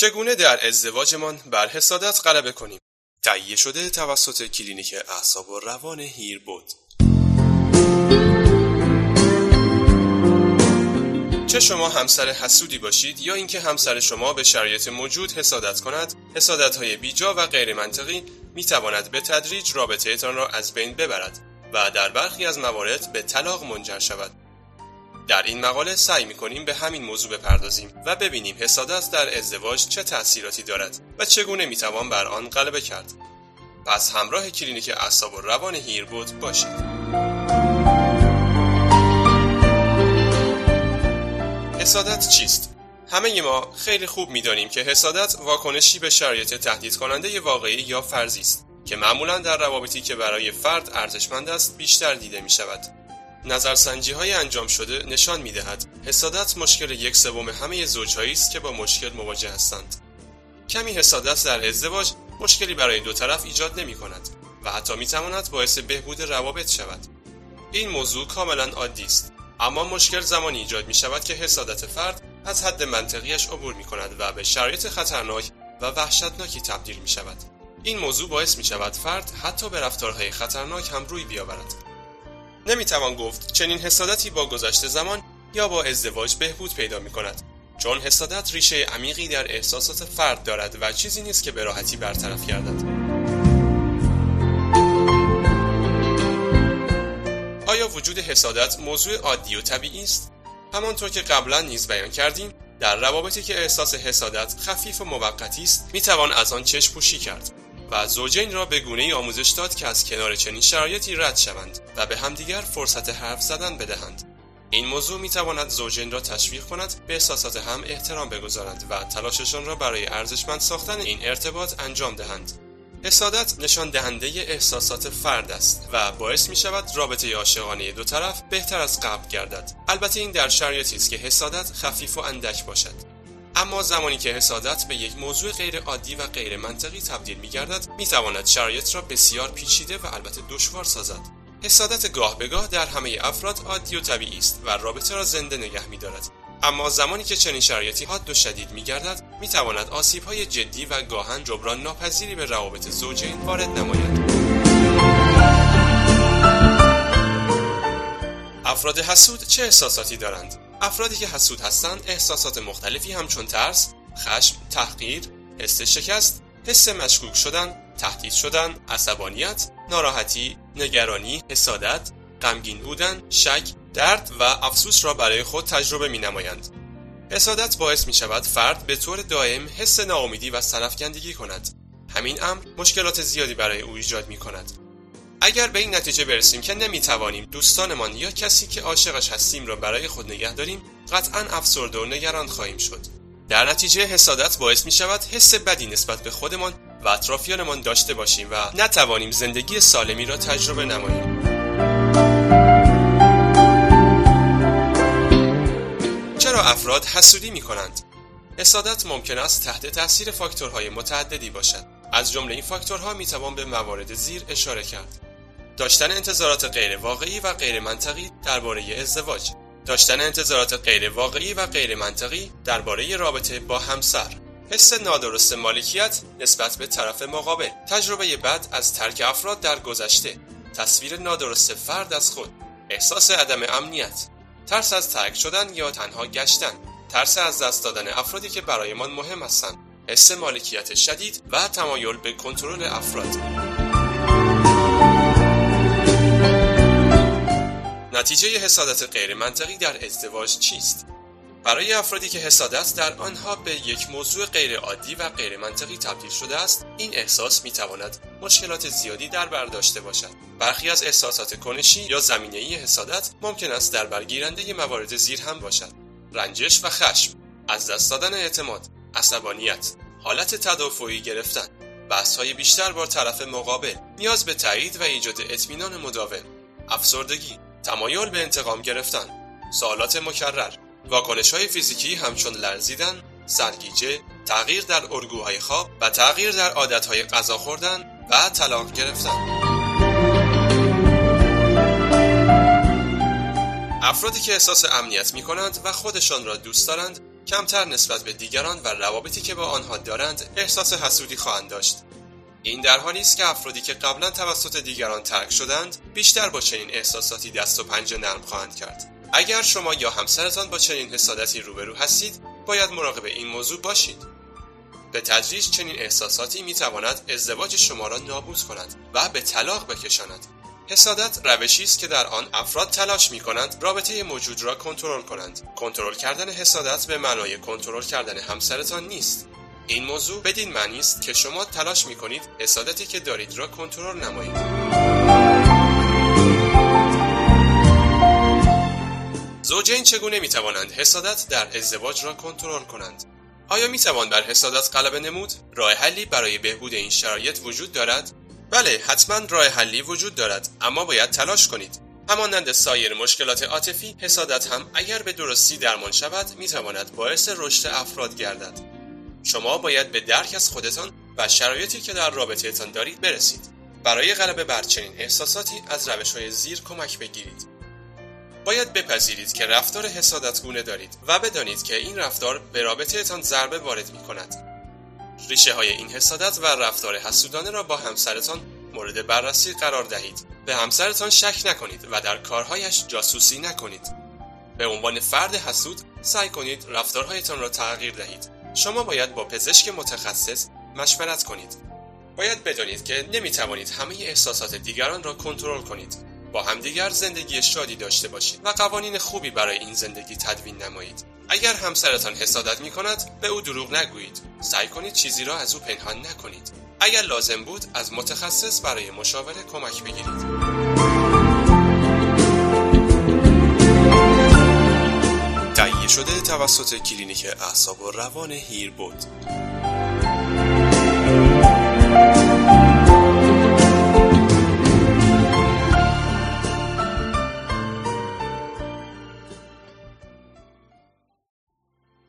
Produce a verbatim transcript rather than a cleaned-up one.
چگونه در ازدواجمان بر حسادت غلبه کنیم؟ تهیه شده توسط کلینیک اعصاب و روان هیربود. چه شما همسر حسودی باشید یا اینکه همسر شما به شرایط موجود حسادت کند، حسادت‌های بیجا و غیر منطقی می‌تواند به تدریج رابطه‌تان را از بین ببرد و در برخی از موارد به طلاق منجر شود. در این مقاله سعی می‌کنیم به همین موضوع بپردازیم و ببینیم حسادت در ازدواج چه تأثیراتی دارد و چگونه می‌توان بر آن غلبه کرد. پس همراه کلینیک اعصاب و روان هیربود باشید. حسادت چیست؟ همه ما خیلی خوب می‌دانیم که حسادت واکنشی به شرایط تهدید کننده واقعی یا فرضی است که معمولاً در روابطی که برای فرد ارزشمند است بیشتر دیده می‌شود. نظرسنجی‌های انجام شده نشان می‌دهد حسادت مشکل یک سوم همه زوج‌هایی است که با مشکل مواجه هستند. کمی حسادت در ازدواج مشکلی برای دو طرف ایجاد نمی‌کند و حتی می‌تواند باعث بهبود روابط شود. این موضوع کاملاً عادی است، اما مشکل زمانی ایجاد می‌شود که حسادت فرد از حد منطقیش عبور می‌کند و به شرایط خطرناک و وحشتناکی تبدیل می‌شود. این موضوع باعث می‌شود فرد حتی به رفتارهای خطرناک هم روی بیاورد. نمی‌توان گفت چنین حسادتی با گذشت زمان یا با ازدواج بهبود پیدا می‌کند، چون حسادت ریشه عمیقی در احساسات فرد دارد و چیزی نیست که به راحتی برطرف گردد. آیا وجود حسادت موضوع عادی و طبیعی است؟ همانطور که قبلا نیز بیان کردیم، در روابطی که احساس حسادت خفیف و موقتی است، میتوان از آن چشم پوشی کرد و زوجین را به گونه‌ای آموزش داد که از کنار چنین شرایطی رد شوند و به همدیگر فرصت حرف زدن بدهند. این موضوع میتواند زوجین را تشویق کند به احساسات هم احترام بگذارند و تلاششان را برای ارزشمند ساختن این ارتباط انجام دهند. حسادت نشان دهنده احساسات فرد است و باعث می شود رابطه عاشقانه دو طرف بهتر از قبل گردد. البته این در شرایطی است که حسادت خفیف و اندک باشد. اما زمانی که حسادت به یک موضوع غیر عادی و غیر منطقی تبدیل می گردد، می تواند شرایط را بسیار پیچیده و البته دشوار سازد. حسادت گاه به گاه در همه افراد عادی و طبیعی است و رابطه را زنده نگه می دارد. اما زمانی که چنین شرایطی حاد و شدید می گردد، می تواند آسیب‌های جدی و گاهن جبران ناپذیری به روابط زوجین وارد نماید. افراد حسود چه احساساتی دارند؟ افرادی که حسود هستند احساسات مختلفی همچون ترس، خشم، تحقیر، حس شکست، حس مشکوک شدن، تهدید شدن، عصبانیت، ناراحتی، نگرانی، حسادت، غمگین بودن، شک، درد و افسوس را برای خود تجربه می نمایند. حسادت باعث می شود فرد به طور دائم حس ناامیدی و سرافکندگی کند. همین امر مشکلات زیادی برای او ایجاد می کند. اگر به این نتیجه برسیم که نمی توانیم دوستانمان یا کسی که عاشقش هستیم را برای خود نگه داریم، قطعاً افسرده و نگران خواهیم شد. در نتیجه حسادت باعث می شود حس بدی نسبت به خودمان و اطرافیانمان داشته باشیم و نتوانیم زندگی سالمی را تجربه نماییم. چرا افراد حسودی می کنند؟ حسادت ممکن است تحت تاثیر فاکتورهای متعددی باشد. از جمله این فاکتورها می توان به موارد زیر اشاره کرد: داشتن انتظارات غیر واقعی و غیر منطقی درباره ازدواج، داشتن انتظارات غیر واقعی و غیر منطقی درباره رابطه با همسر، حس نادرست مالکیت نسبت به طرف مقابل، تجربه بد از ترک افراد در گذشته، تصویر نادرست فرد از خود، احساس عدم امنیت، ترس از ترک شدن یا تنها گشتن، ترس از دست دادن افرادی که برایمان مهم هستند، حس مالکیت شدید و تمایل به کنترل افراد. نتیجه حسادت غیر منطقی در ازدواج چیست؟ برای افرادی که حسادت در آنها به یک موضوع غیر عادی و غیر منطقی تبدیل شده است، این احساس میتواند مشکلات زیادی در بر داشته باشد. برخی از احساسات کنشی یا زمینه‌ای حسادت ممکن است در برگیرنده موارد زیر هم باشد: رنجش و خشم، از دست دادن اعتماد، عصبانیت، حالت تدافعی گرفتن، بحث‌های بیشتر با طرف مقابل، نیاز به تایید و ایجاد اطمینان مداوم، افسردگی، تمایل به انتقام گرفتن، سوالات مکرر، واکنش‌های فیزیکی همچون لرزیدن، سرگیجه، تغییر در الگوهای خواب و تغییر در عادت‌های غذا خوردن و طلاق گرفتن. افرادی که احساس امنیت می‌کنند و خودشان را دوست دارند کمتر نسبت به دیگران و روابطی که با آنها دارند احساس حسودی خواهند داشت. این در حالی است که افرادی که قبلا توسط دیگران ترک شدند بیشتر با چنین احساساتی دست و پنجه نرم خواهند کرد. اگر شما یا همسرتان با چنین حسادتی روبرو هستید، باید مراقب این موضوع باشید. به تدریج چنین احساساتی میتواند ازدواج شما را نابود کند و به طلاق بکشاند. حسادت روشی است که در آن افراد تلاش می‌کنند رابطه موجود را کنترل کنند. کنترل کردن حسادت به معنای کنترل کردن همسرتان نیست. این موضوع بدین معنی است که شما تلاش می‌کنید حسادتی که دارید را کنترل نمایید. زوجین چگونه می‌توانند حسادت در ازدواج را کنترل کنند؟ آیا می‌توان بر حسادت غلبه نمود؟ راه حلی برای بهبود این شرایط وجود دارد؟ بله، حتما راه حلی وجود دارد، اما باید تلاش کنید. همانند سایر مشکلات عاطفی، حسادت هم اگر به درستی درمان شود میتواند باعث رشد افراد گردد. شما باید به درک از خودتان و شرایطی که در رابطه‌تان دارید برسید. برای غلبه بر چنین احساساتی از روش‌های زیر کمک بگیرید. باید بپذیرید که رفتار حسادتگونه دارید و بدانید که این رفتار به رابطه‌تان ضربه وارد می‌کند. ریشه های این حسادت و رفتار حسودانه را با همسرتان مورد بررسی قرار دهید. به همسرتان شک نکنید و در کارهایش جاسوسی نکنید. به عنوان فرد حسود سعی کنید رفتارهایتان را تغییر دهید. شما باید با پزشک متخصص مشورت کنید. باید بدانید که نمیتوانید همه احساسات دیگران را کنترل کنید. با همدیگر زندگی شادی داشته باشید و قوانین خوبی برای این زندگی تدوین نمایید. اگر همسرتان حسادت می کند به او دروغ نگویید. سعی کنید چیزی را از او پنهان نکنید. اگر لازم بود از متخصص برای مشاوره کمک بگیرید. تهیه شده توسط کلینیک اعصاب و روان هیربود.